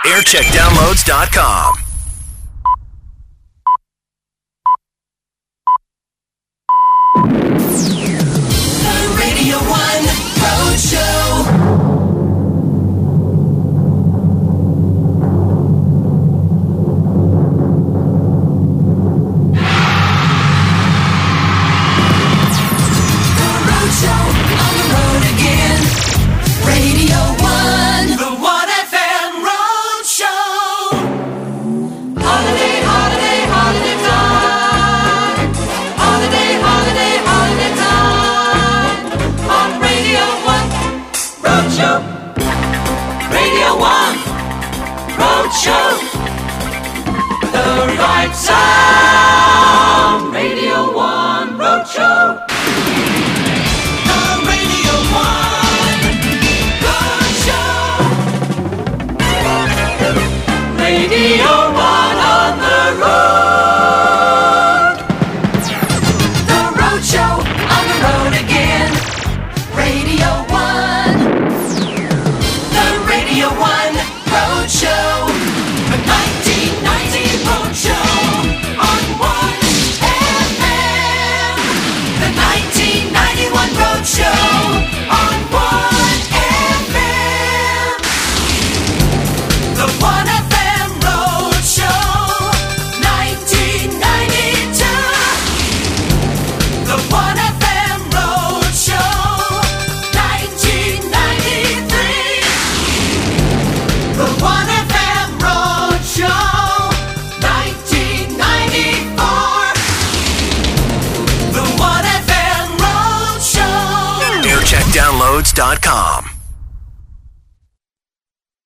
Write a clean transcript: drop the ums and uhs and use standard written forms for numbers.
aircheckdownloads.com. The Radio 1 Road Show. On the road again. Radio 1, the 1 FM Road Show. Holiday, holiday, holiday time. Holiday, holiday, holiday time. On Radio 1 Road Show. Radio 1 Road Show. The right sound. Radio 1 Road Show. Radio 1 on the road. The Road Show on the road again. Radio 1. The Radio 1 Road Show. The 1990 Road Show on 1 FM. The 1991 Road Show on 1 FM. The 1 FM. aircheckdownloads.com.